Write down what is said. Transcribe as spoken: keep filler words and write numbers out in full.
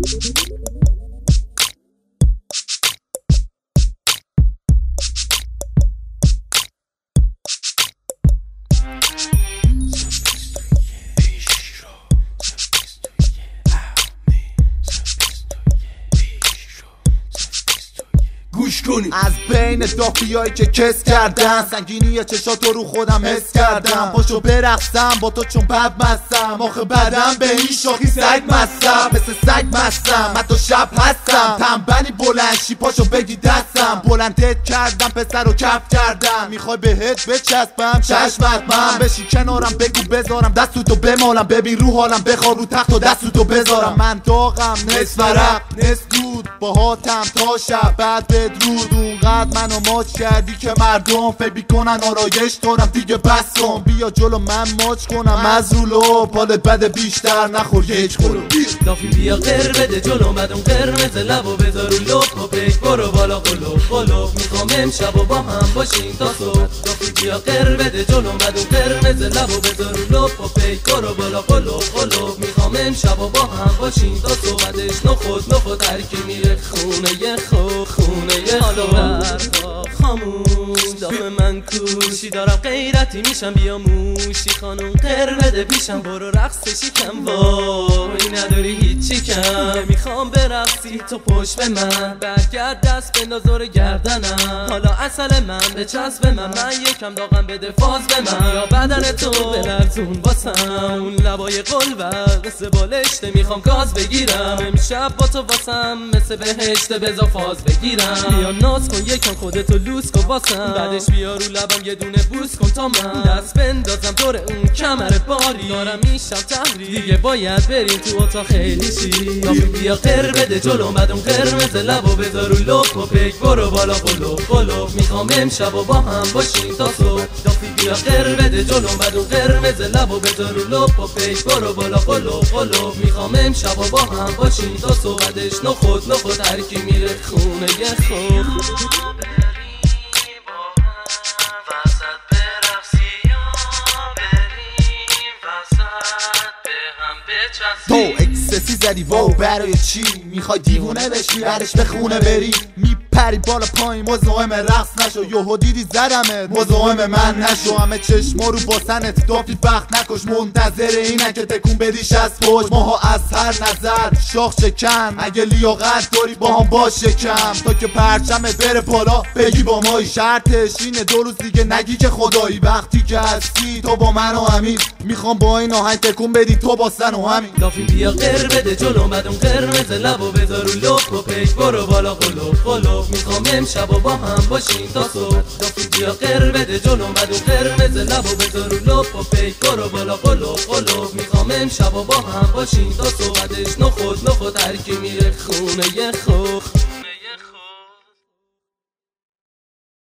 گوش کنی از بین دافیایی که کس کردن سنگینی چشاتو رو خودم حس کردم پاشو برقصم با تو چون بد مستم آخه بدم به این شاخی سگ مستم مثل سگ مستم حتی شب هستم تنبلی بلنشی پاشو بگی دستم بلندت کردم پسر رو کف کردم میخوای بهت بچسبم چشمت من بشی کنارم بگو بذارم دستتو بمالم ببین رو حالم بخوار رو تخت و دستتو بذارم من داغم نصف ورق نصف دود باهاتم تا شب بعد بدرود اونقدر منو ماچ کردی که مردم فکر کنن آرایش دارم دیگه بس کن بیا جلو من ماچ کنم از رولو پالت بده بیشتر نخور یک خورو دافی بیا قر بده جلو من اون قرمز لبو بذار رو لپ و پیک برو بالا قلوب قلوب میخوام امشب و با هم باشیم تا صبح دافی بیا قر بده جلو من اون قرمز لبو بذار رو لپ و پیک برو بالا قلوب قلوب میخوام امشب و با هم باشیم تا صبح بعدش نخود نخود ترکی میره خونه یه خو خونه یه حالا برخواب خاموش داف من کوشی دارم غیرتی میشم بیا موشی خانون قر بده پیشم برو رقص شکم وای نداری هیچی کم میخوام برقصی تو پشت به من برگرد دست بنداز دور گردنم حالا اصل من به چسب من من یکم داغم بده فاز به من یا بدن تو بلرزون واسم اون لبای قلبت مثل بالشته میخوام گاز بگیرم امشب با تو واسم مثل بهشته بزا فاز بگیرم بیا ناز کن یکم خودتو لوس کن واسم بعدش بیا رو لبم یه دونه بوس کن تا من دست بندازم دور اون کمر باری دارم میشم تحریک دیگه باید بریم تو اتاق خیلی شی دافی بیا قر بده جلو بعد اون قرمز لبو بذار رو لپ و پیک برو بالا قلوب قلوب میخوام امشب و با هم باشیم تا صبح دافی بیا قر بده جلو بعد اون قرمز لبو بذار رو لپ و پیک برو بالا قلوب قلوب میخوام امشب و با هم باشیم تا صبح بعدش نخود نخود ترکی میره خونه یه خود تو اکسسی زدی واو برای چی میخوای دیوونه بشی برش به خونه بری میپری بالا پایین مزاحم رقص نشو یهو دیدی زدمت مزاحم من نشو همه چشما رو باسنت دافی بخت نکش منتظر اینه که تکون بدیش از پشت ماها از هر نظر شاخ شکن اگه لیاقت داری با هم باش کم تا که پرچمه بره بالا بگی با مایی شرطش اینه دو روز دیگه نگی که خدایی وقتی که هستی تو با من و همین میخوام با این آهنگ تکون بدی تو با سن و همین دافی بیا قر بده جلو بعد اون قرمز لبو بذار رو لپ و پیک برو بالا قلوب قلوب میخوام امشب و با هم باشیم تا صبح دافی بیا قر بده جلو بعد اون قرمز لبو بذار رو لپ و پیک برو بالا قلوب قلوب میخوام امشب و با هم باشیم تا صبح بعدش نخود نخود ترکی میره خونه یه خو